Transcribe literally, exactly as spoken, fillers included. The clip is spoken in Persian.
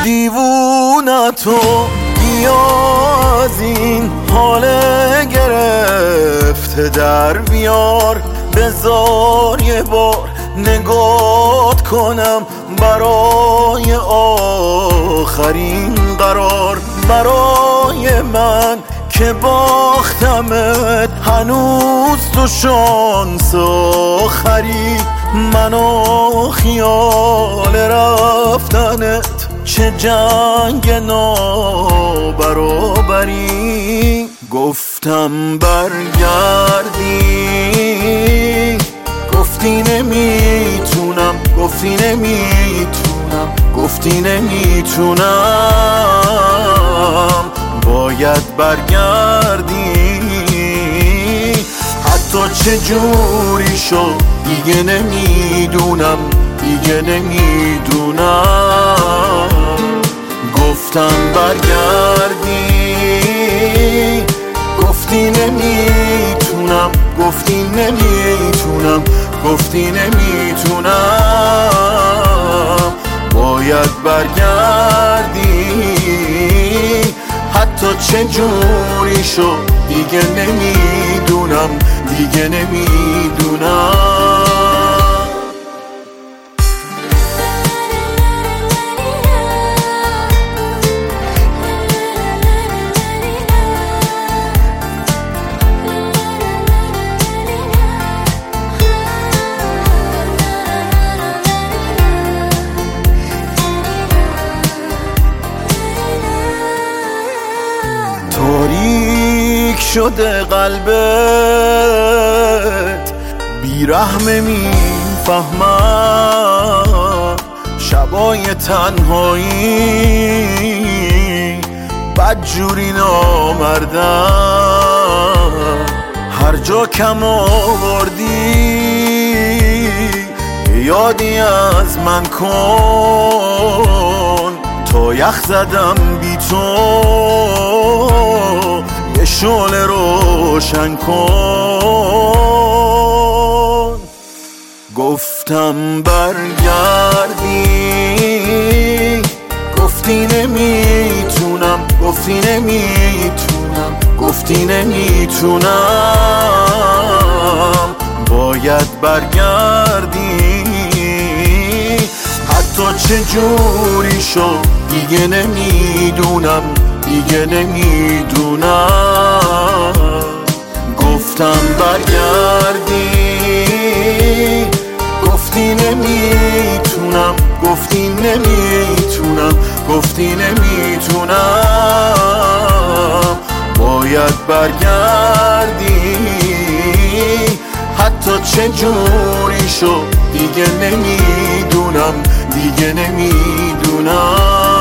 دیوونه تو بیا از این حال گرفته در بیار، بذار یه بار نگات کنم برای آخرین قرار. برای من که باختمت هنوز تو شانس آخری، منو خیال رفتنت چه جنگ نابرابری. گفتم برگردی، گفتی نمیتونم، گفتی نمیتونم، گفتی نمیتونم، باید برگردی. حتی چه جوری شد دیگه نمیدونم، دیگه نمیدونم. گفتم برگردی، گفتی نمیتونم، گفتی نمیتونم، گفتی نمیتونم، باید برگردی. حتی چه جوری شد دیگه نمیدونم، دیگه نمیدونم. تاریک شده قلبت، بیرحمه میفهمم، شبای تنهایی بدجوری نامردم. هر جا کم آوردی یادی از من کن، تا یخ زدم بی تو یه شعله روشن کن. گفتم برگردی، گفتی نمیتونم، گفتی نمیتونم، گفتی نمیتونم، باید برگردی. حتی چه جوری شد دیگه نمیدونم، دیگه نمیدونم. گفتم برگردی، گفتی نمیتونم، گفتی نمیتونم، گفتی نمیتونم، باید برگردی. حتی چه جوری شد دیگه نمیدونم، دیگه نمیدونم.